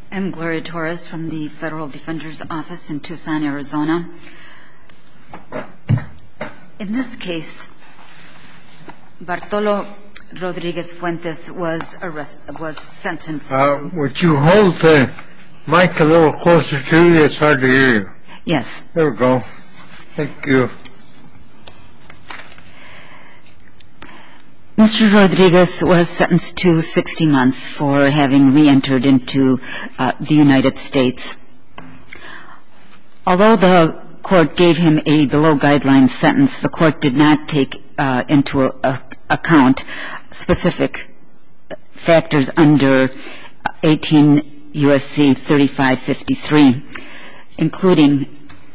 I'm Gloria Torres from the Federal Defender's Office in Tucson, Arizona. In this case, Bartolo Rodriguez Fuentes was sentenced to... Would you hold the mic a little closer to you? It's hard to hear you. Yes. There we go. Thank you. Mr. Rodriguez was sentenced to 60 months for having re-entered into the United States. Although the court gave him a below-guideline sentence, the court did not take into account specific factors under 18 U.S.C. 3553, including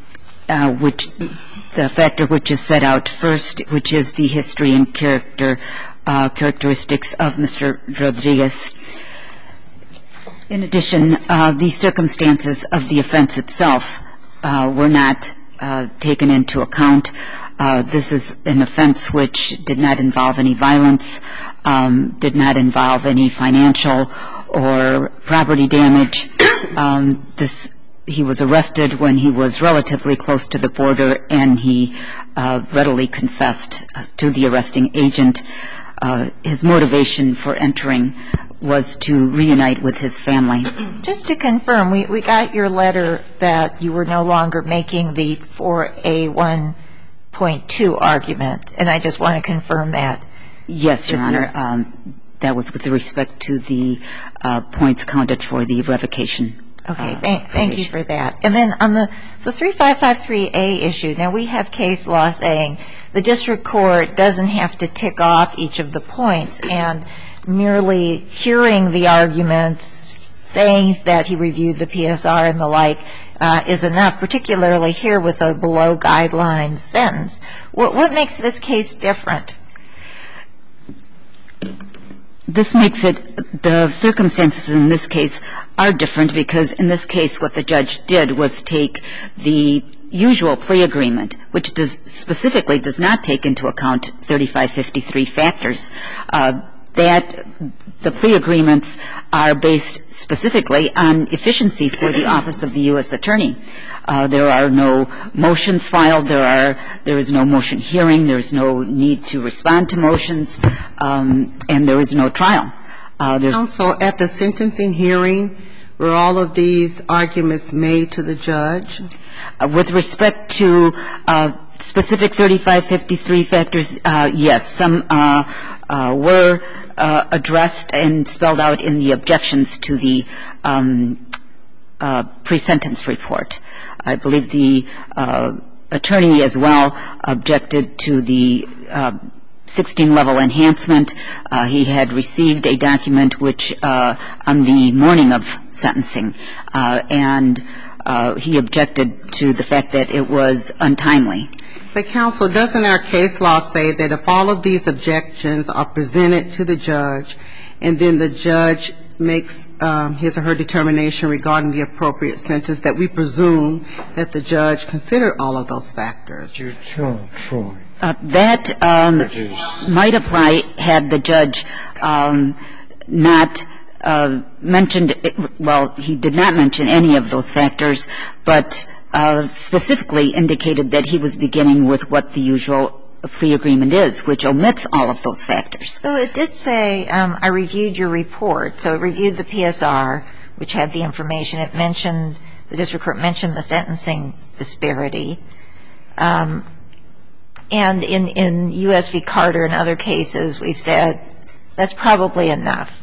the factor which is set out first, which is the history and characteristics of Mr. Rodriguez. In addition, the circumstances of the offense itself were not taken into account. This is an offense which did not involve any violence, did not involve any financial or property damage. He was arrested when he was relatively close to the border, and he readily confessed to the arresting agent. His motivation for entering was to reunite with his family. Just to confirm, we got your letter that you were no longer making the 4A1.2 argument, and I just want to confirm that. Yes, Your Honor. That was with respect to the points counted for the revocation. Okay, thank you for that. And then on the 3553A issue, now we have case law saying the district court doesn't have to tick off each of the points, and merely hearing the arguments, saying that he reviewed the PSR and the like is enough, particularly here with a below-guideline sentence. What makes this case different? This makes it, the circumstances in this case are different because in this case what the judge did was take the usual plea agreement, which specifically does not take into account 3553 factors, that the plea agreements are based specifically on efficiency for the Office of the U.S. Attorney. There are no motions filed. There is no motion hearing. There is no need to respond to motions, and there is no trial. Counsel, at the sentencing hearing, were all of these arguments made to the judge? With respect to specific 3553 factors, yes. Some were addressed and spelled out in the objections to the pre-sentence report. I believe the attorney as well objected to the 16-level enhancement. He had received a document which on the morning of sentencing, and he objected to the fact that it was untimely. But, counsel, doesn't our case law say that if all of these objections are presented to the judge and then the judge makes his or her determination regarding the appropriate sentence, that we presume that the judge considered all of those factors? That might apply had the judge not mentioned, well, he did not mention any of those factors, but specifically indicated that he was beginning with what the usual plea agreement is, which omits all of those factors. So it did say, I reviewed your report. So it reviewed the PSR, which had the information. It mentioned, the district court mentioned the sentencing disparity. And in U.S. v. Carter and other cases, we've said that's probably enough.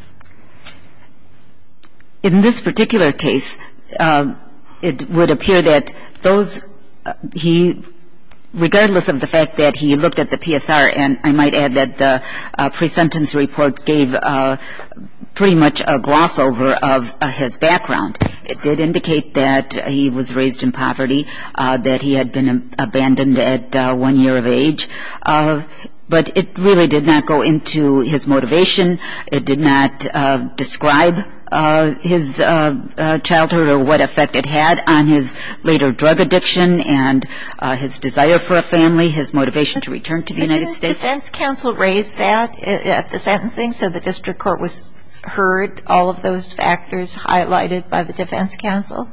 In this particular case, it would appear that those, regardless of the fact that he looked at the PSR, and I might add that the pre-sentence report gave pretty much a gloss over of his background. It did indicate that he was raised in poverty, that he had been abandoned at 1 year of age, but it really did not go into his motivation. It did not describe his childhood or what effect it had on his later drug addiction and his desire for a family, his motivation to return to the United States. Did the defense counsel raise that at the sentencing, so the district court was heard all of those factors highlighted by the defense counsel?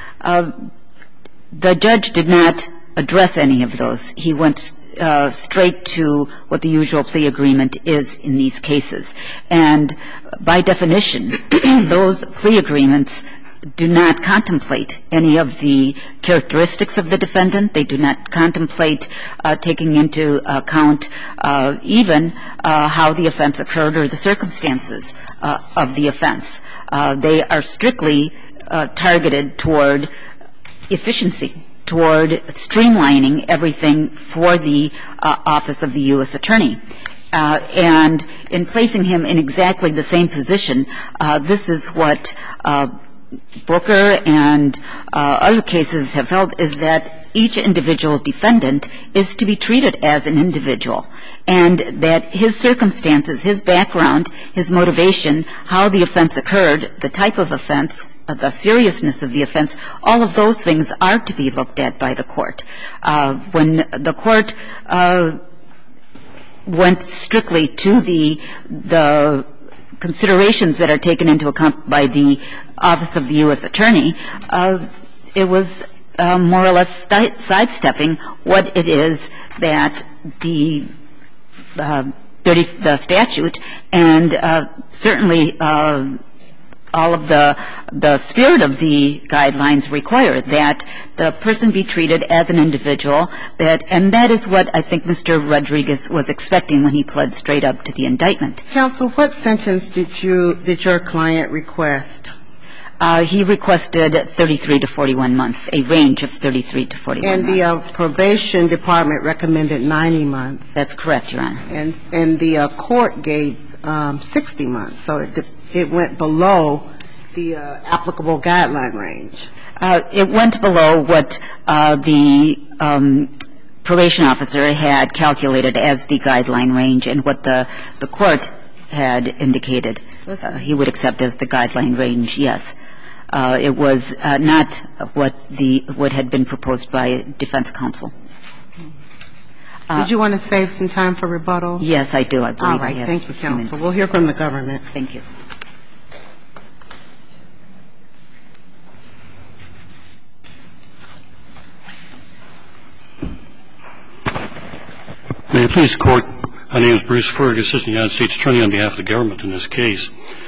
The judge did not address any of those. He went straight to what the usual plea agreement is in these cases. And by definition, those plea agreements do not contemplate any of the characteristics of the defendant. They do not contemplate taking into account even how the offense occurred or the circumstances of the offense. They are strictly targeted toward efficiency, toward streamlining everything for the office of the U.S. Attorney. And in placing him in exactly the same position, this is what Booker and other cases have held, is that each individual defendant is to be treated as an individual, and that his circumstances, his background, his motivation, how the offense occurred, the type of offense, the seriousness of the offense, all of those things are to be looked at by the court. When the court went strictly to the considerations that are taken into account by the Office of the U.S. Attorney, it was more or less sidestepping what it is that the statute and certainly all of the spirit of the guidelines require, that the person be treated as an individual, and that is what I think Mr. Rodriguez was expecting when he pled straight up to the indictment. Counsel, what sentence did your client request? He requested 33 to 41 months, a range of 33 to 41 months. And the probation department recommended 90 months. That's correct, Your Honor. And the court gave 60 months, so it went below the applicable guideline range. It went below what the probation officer had calculated as the guideline range and what the court had indicated he would accept as the guideline range, yes. It was not what had been proposed by defense counsel. Did you want to save some time for rebuttal? Yes, I do. I believe I have. All right. Thank you, counsel. We'll hear from the government. Thank you. May it please the Court, my name is Bruce Ferg, Assistant United States Attorney on behalf of the government in this case.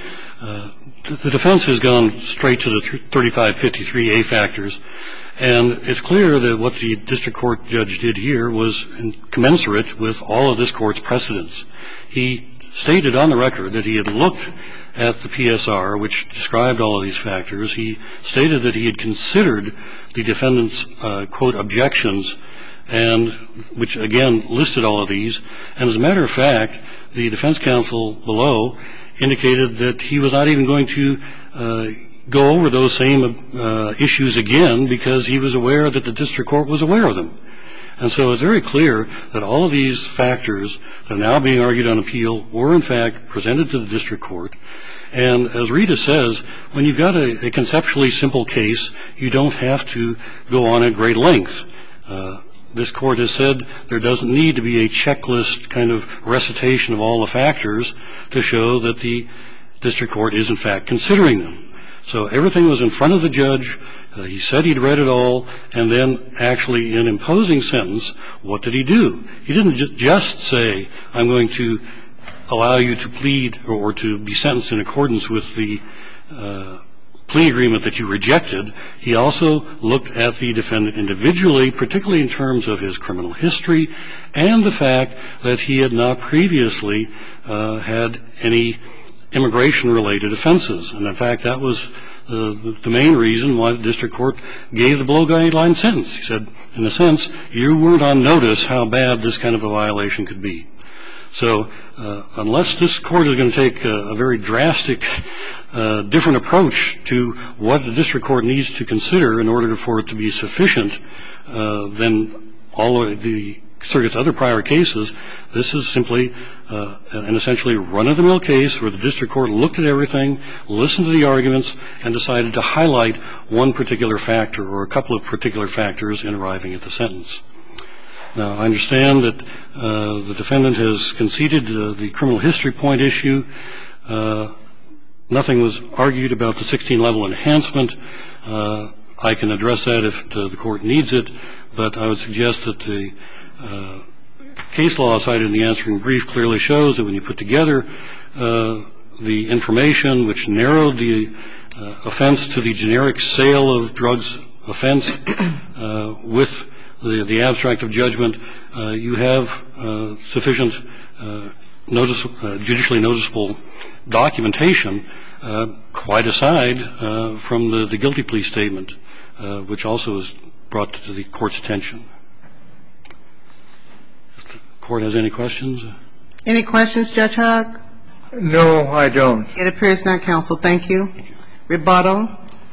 The defense has gone straight to the 3553A factors, and it's clear that what the district court judge did here was commensurate with all of this Court's precedents. He stated on the record that he had looked at the PSR, which described all of these factors. He stated that he had considered the defendant's, quote, objections, and which, again, listed all of these. And as a matter of fact, the defense counsel below indicated that he was not even going to go over those same issues again because he was aware that the district court was aware of them. And so it's very clear that all of these factors that are now being argued on appeal were, in fact, presented to the district court. And as Rita says, when you've got a conceptually simple case, you don't have to go on at great length. This Court has said there doesn't need to be a checklist kind of recitation of all the factors to show that the district court is, in fact, considering them. So everything was in front of the judge. He said he'd read it all. And then actually in imposing sentence, what did he do? He didn't just say, I'm going to allow you to plead or to be sentenced in accordance with the plea agreement that you rejected. He also looked at the defendant individually, particularly in terms of his criminal history and the fact that he had not previously had any immigration-related offenses. And, in fact, that was the main reason why the district court gave the below-guideline sentence. He said, in a sense, you weren't on notice how bad this kind of a violation could be. So unless this Court is going to take a very drastic, different approach to what the district court needs to consider in order for it to be sufficient than all of the circuit's other prior cases, this is simply an essentially run-of-the-mill case where the district court looked at everything, listened to the arguments, and decided to highlight one particular factor or a couple of particular factors in arriving at the sentence. Now, I understand that the defendant has conceded the criminal history point issue. Nothing was argued about the 16-level enhancement. I can address that if the Court needs it, but I would suggest that the case law cited in the answering brief clearly shows that when you put together the information which narrowed the offense to the generic sale of drugs offense with the abstract of judgment, you have sufficient judicially noticeable documentation quite aside from the guilty plea statement, which also was brought to the Court's attention. If the Court has any questions? Any questions, Judge Hugg? No, I don't. It appears not, counsel. Thank you. Rebuttal.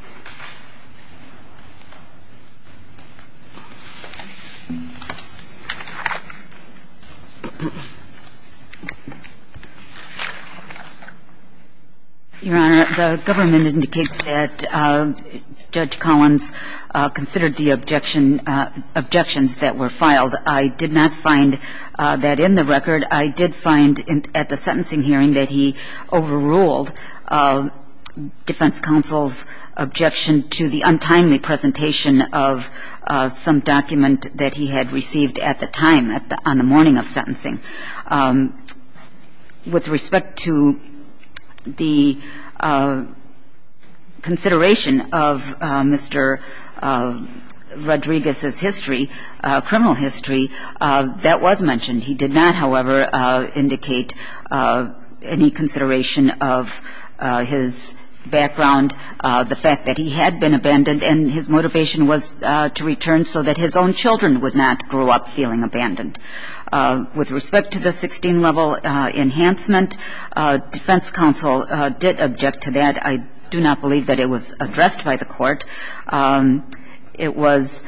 Your Honor, the government indicates that Judge Collins considered the objections that were filed. I did not find that in the record. I did find at the sentencing hearing that he overruled defense counsel's objection to the untimely presentation of some document that he had received at the time on the morning of sentencing. With respect to the consideration of Mr. Rodriguez's history, criminal history, that was mentioned. He did not, however, indicate any consideration of his background, the fact that he had been abandoned, and his motivation was to return so that his own children would not grow up feeling abandoned. With respect to the 16-level enhancement, defense counsel did object to that. I do not believe that it was addressed by the Court. It was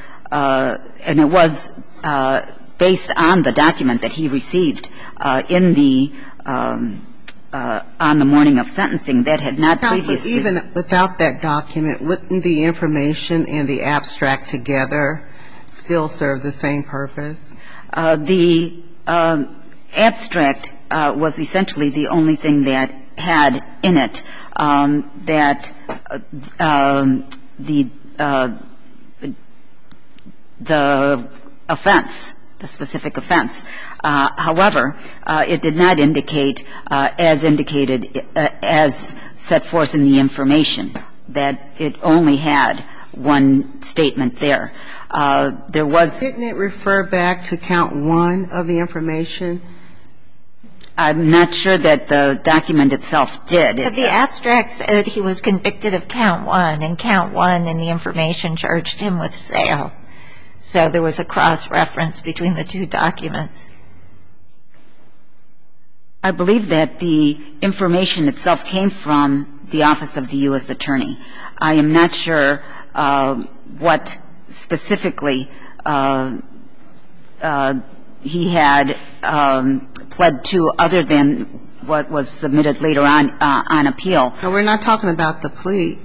based on the document that he received in the on the morning of sentencing that had not previously. Counsel, even without that document, wouldn't the information and the abstract together still serve the same purpose? The abstract was essentially the only thing that had in it that the offense, the specific offense. However, it did not indicate, as indicated, as set forth in the information, that it only had one statement there. There was. Didn't it refer back to count 1 of the information? I'm not sure that the document itself did. But the abstract said he was convicted of count 1, and count 1 in the information charged him with sale. So there was a cross-reference between the two documents. I believe that the information itself came from the Office of the U.S. Attorney. I am not sure what specifically he had pled to other than what was submitted later on appeal. No, we're not talking about the plea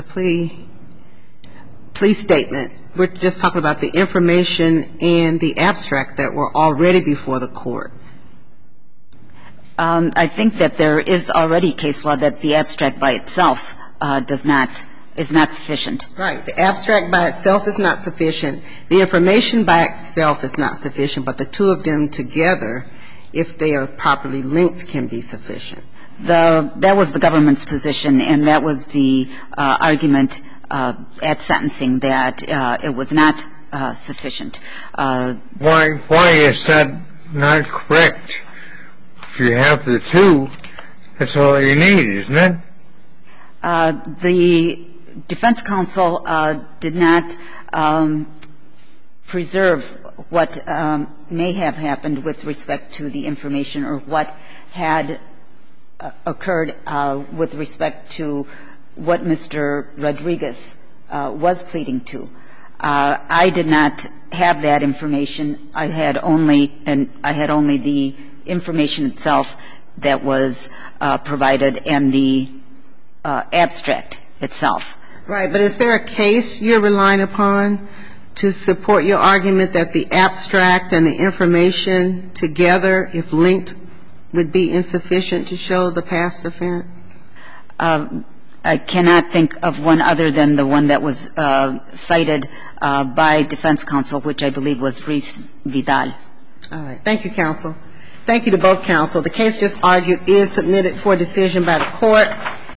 statement. We're just talking about the information and the abstract that were already before the Court. I think that there is already case law that the abstract by itself is not sufficient. Right. The abstract by itself is not sufficient. The information by itself is not sufficient, but the two of them together, if they are properly linked, can be sufficient. That was the government's position, and that was the argument at sentencing, that it was not sufficient. Why is that not correct? If you have the two, that's all you need, isn't it? The defense counsel did not preserve what may have happened with respect to the information or what had occurred with respect to what Mr. Rodriguez was pleading to. I did not have that information. I had only the information itself that was provided and the abstract itself. Right. But is there a case you're relying upon to support your argument that the abstract and the information together, if linked, would be insufficient to show the past offense? I cannot think of one other than the one that was cited by defense counsel, which I believe was Ruiz-Vidal. All right. Thank you, counsel. Thank you to both counsel. The case just argued is submitted for decision by the court.